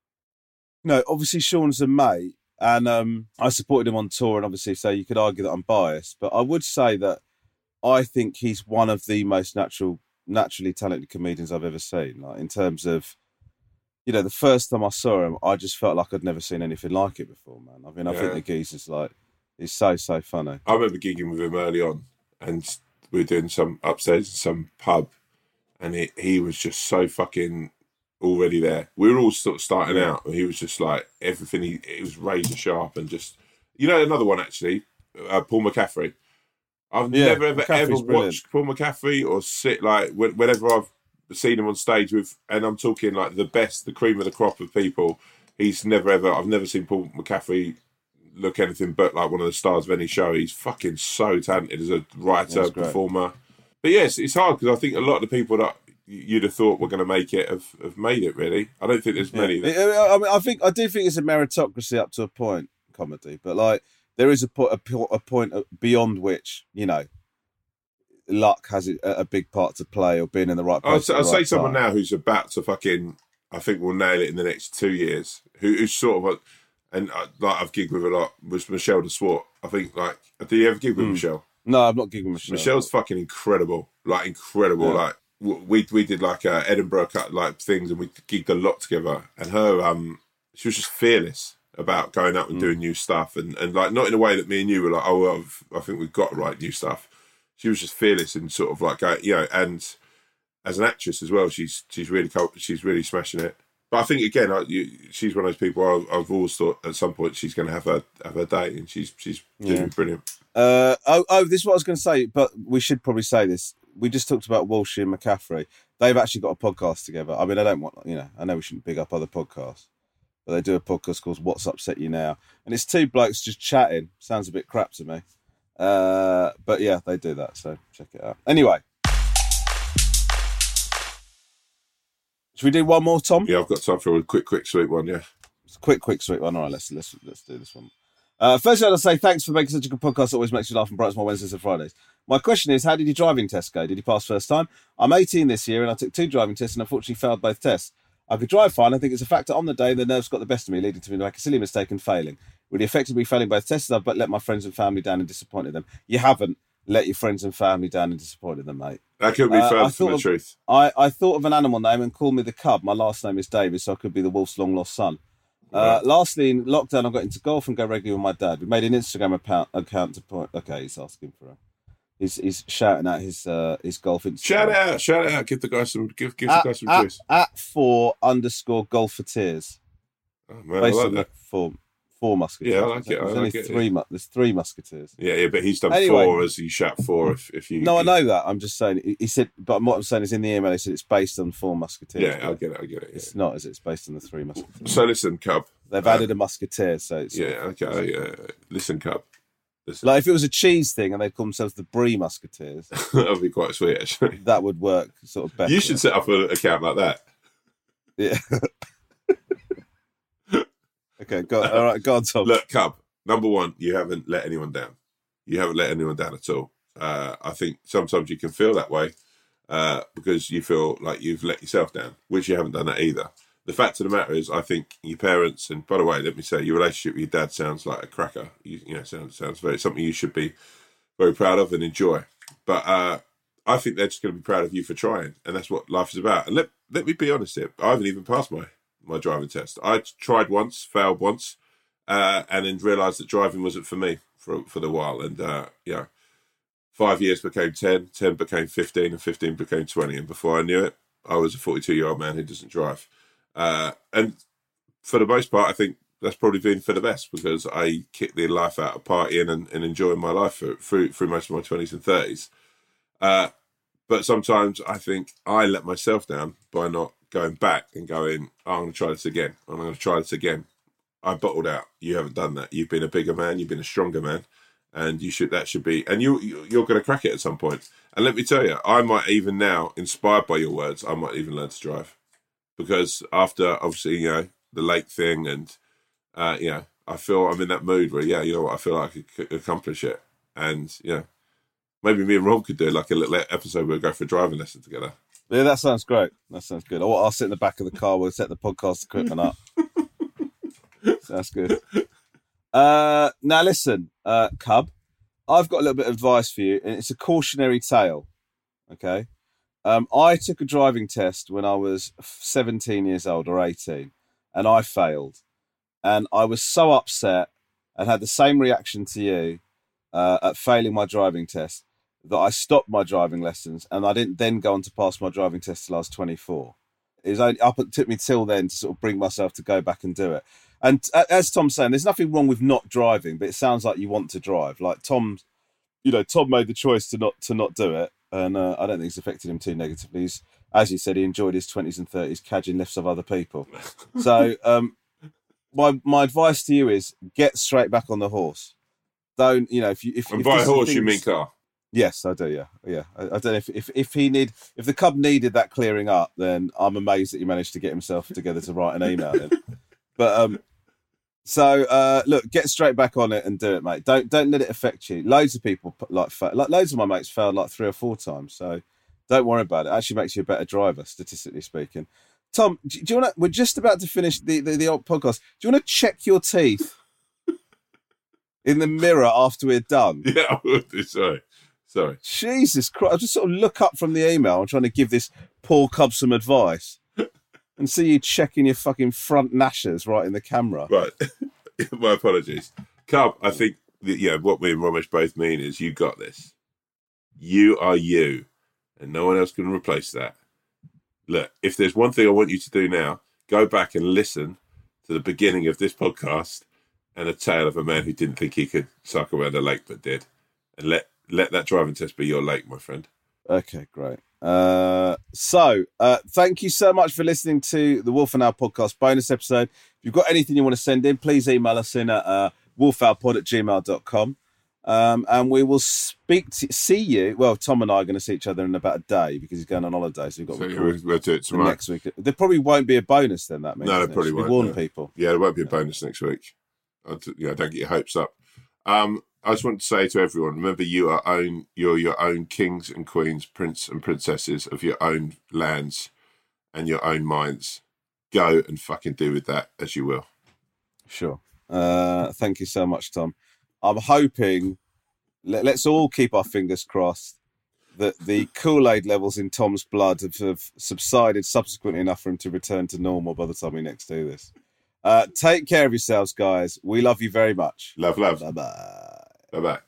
[SPEAKER 8] know, obviously Sean's a mate, and I supported him on tour, and obviously, so you could argue that I'm biased, but I would say that I think he's one of the most naturally talented comedians I've ever seen. Like in terms of, you know, the first time I saw him, I just felt like I'd never seen anything like it before, man. I mean, I think the geezer's like, he's so funny.
[SPEAKER 9] I remember gigging with him early on, and we were doing some upstairs in some pub, and he was just so fucking already there. We were all sort of starting out, and he was just like everything. He was razor sharp, and just, you know, another one actually, Paul McCaffrey. I've never ever watched Paul McCaffrey or sit like whenever I've seen him on stage with, and I'm talking like the cream of the crop of people. I've never seen Paul McCaffrey look anything but like one of the stars of any show. He's fucking so talented as a writer, performer. But yes, it's hard because I think a lot of the people that you'd have thought were going to make it have made it. Really, I don't think there's many.
[SPEAKER 8] I mean, I do think it's a meritocracy up to a point, comedy, but like there is a point beyond which, you know, luck has a big part to play, or being in the right place.
[SPEAKER 9] I'll say someone now who's about to fucking, I think will nail it in the next 2 years. Who's sort of and like I've gigged with a lot, was Michelle de Swart. I think, like, did you ever gig with Michelle?
[SPEAKER 8] No, I've not gigged with Michelle.
[SPEAKER 9] Michelle's fucking incredible, like incredible. Yeah. Like we did like Edinburgh like things, and we gigged a lot together. And her, she was just fearless about going out and doing new stuff, and like not in a way that me and you were like, oh well, I think we've got to write new stuff. She was just fearless and sort of like, you know, and as an actress as well, she's really smashing it. But I think again, she's one of those people I've always thought at some point she's going to have her day, and she's doing brilliant.
[SPEAKER 8] This is what I was going to say, but we should probably say this. we just talked about Walshy and McCaffrey. They've actually got a podcast together. I mean, I don't want, I know we shouldn't big up other podcasts, but they do a podcast called What's Upset You Now, and it's two blokes just chatting. Sounds a bit crap to me, but yeah, they do that. So check it out. Anyway, should we do one more, Tom?
[SPEAKER 9] Yeah, I've got time for a quick, sweet one. Yeah,
[SPEAKER 8] it's a quick, sweet one. All right, let's do this one. Firstly, I'd say thanks for making such a good podcast that always makes you laugh and brightens my Wednesdays and Fridays. My question is, how did your driving test go? Did you pass first time? I'm 18 this year and I took 2 driving tests and unfortunately failed both tests. I could drive fine. I think it's a factor on the day the nerves got the best of me, leading to me to make a silly mistake and failing. Really affected me failing both tests. I've let my friends and family down and disappointed them. You haven't let your friends and family down and disappointed them, mate.
[SPEAKER 9] That could be further from the truth.
[SPEAKER 8] I thought of an animal name and called me the Cub. My last name is Davis, so I could be the wolf's long lost son. Lastly, in lockdown, I got into golf and go regularly with my dad. We made an Instagram account to point. Okay, he's asking for a. He's shouting out his golf Instagram.
[SPEAKER 9] Shout out! Give the guy some. Give the guy some juice.
[SPEAKER 8] At @4_golfeteers.
[SPEAKER 9] Oh man, I like that.
[SPEAKER 8] Four musketeers.
[SPEAKER 9] Yeah, I like it.
[SPEAKER 8] There's 3 musketeers.
[SPEAKER 9] Yeah, but he's done 4 as you shout 4. If you.
[SPEAKER 8] No, I know that. I'm just saying. He said, but what I'm saying is in the email he said it's based on 4 musketeers.
[SPEAKER 9] Yeah, I get it. Yeah.
[SPEAKER 8] It's not, is it? It's based on the 3 musketeers.
[SPEAKER 9] So listen, Cub.
[SPEAKER 8] They've added a musketeer, so it's
[SPEAKER 9] listen, Cub. Listen.
[SPEAKER 8] Like if it was a cheese thing and they'd call themselves the Brie Musketeers,
[SPEAKER 9] that would be quite sweet, actually.
[SPEAKER 8] That would work sort of better.
[SPEAKER 9] You should set up an account like that.
[SPEAKER 8] Yeah. Okay, go on. All right, go on, Tom.
[SPEAKER 9] Look, Cub, number one, you haven't let anyone down. You haven't let anyone down at all. I think sometimes you can feel that way because you feel like you've let yourself down, which you haven't done that either. The fact of the matter is, I think your parents, and by the way, let me say, your relationship with your dad sounds like a cracker. Sounds very something you should be very proud of and enjoy. But I think they're just going to be proud of you for trying, and that's what life is about. And let me be honest here, I haven't even passed my driving test. I tried once, failed once, and then realised that driving wasn't for me for the while. And 5 years became 10, 10 became 15, and 15 became 20. And before I knew it, I was a 42-year-old man who doesn't drive. And for the most part, I think that's probably been for the best because I kicked the life out of partying and enjoying my life through most of my 20s and 30s. But sometimes I think I let myself down by not going back and going, I'm going to try this again. I'm going to try this again. I bottled out. You haven't done that. You've been a bigger man. You've been a stronger man. And that should be, and you're going to crack it at some point. And let me tell you, I might even now, inspired by your words, I might even learn to drive. Because after, obviously, the lake thing and, I feel I'm in that mood where, I feel like I could accomplish it. And, maybe me and Rob could do like a little episode where we go for a driving lesson together.
[SPEAKER 8] Yeah, that sounds great. That sounds good. I'll sit in the back of the car. We'll set the podcast equipment up. Sounds good. Now, listen, Cub, I've got a little bit of advice for you, and it's a cautionary tale, okay? I took a driving test when I was 17 years old or 18, and I failed. And I was so upset and had the same reaction to you at failing my driving test that I stopped my driving lessons, and I didn't then go on to pass my driving test till I was 24. It took me till then to sort of bring myself to go back and do it. And as Tom's saying, there's nothing wrong with not driving, but it sounds like you want to drive. Like Tom made the choice to not do it. And I don't think it's affected him too negatively. As you said, he enjoyed his 20s and 30s cadging lifts of other people. So my advice to you is get straight back on the horse. Don't, if
[SPEAKER 9] and by horse you mean car?
[SPEAKER 8] Yes, I do. Yeah. I don't know if the Cub needed that clearing up, then I'm amazed that he managed to get himself together to write an email in. But look, get straight back on it and do it, mate. Don't let it affect you. Loads of people loads of my mates failed like 3 or 4 times. So don't worry about it. It actually makes you a better driver, statistically speaking. Tom, do you want to? We're just about to finish the old podcast. Do you want to check your teeth in the mirror after we're done?
[SPEAKER 9] Yeah, I would do. Sorry.
[SPEAKER 8] Jesus Christ! I just sort of look up from the email. I'm trying to give this poor Cub some advice. And see you checking your fucking front gnashers right in the camera.
[SPEAKER 9] Right. My apologies. Cub, I think that, what me and Ramesh both mean is you got this. You are you. And no one else can replace that. Look, if there's one thing I want you to do now, go back and listen to the beginning of this podcast and a tale of a man who didn't think he could cycle around a lake but did. And let that driving test be your lake, my friend.
[SPEAKER 8] Okay, great. So thank you so much for listening to the Wolf and Owl podcast bonus episode. If you've got anything you want to send in, please email us in at wolfowlpod@gmail.com. And we will see you. Well, Tom and I are going to see each other in about a day because he's going on holiday. So we've got
[SPEAKER 9] we'll do it tomorrow.
[SPEAKER 8] Next week. There probably won't be a bonus then, that means.
[SPEAKER 9] No, there probably won't.
[SPEAKER 8] Warn people.
[SPEAKER 9] Yeah, there won't be a bonus next week. Don't get your hopes up. I just want to say to everyone, remember you're your own kings and queens, prince and princesses of your own lands and your own minds. Go and fucking do with that as you will.
[SPEAKER 8] Sure. Thank you so much, Tom. I'm hoping, let's all keep our fingers crossed, that the Kool-Aid levels in Tom's blood have subsided subsequently enough for him to return to normal by the time we next do this. Take care of yourselves, guys. We love you very much.
[SPEAKER 9] Love.
[SPEAKER 8] Bye-bye.
[SPEAKER 9] Bye-bye.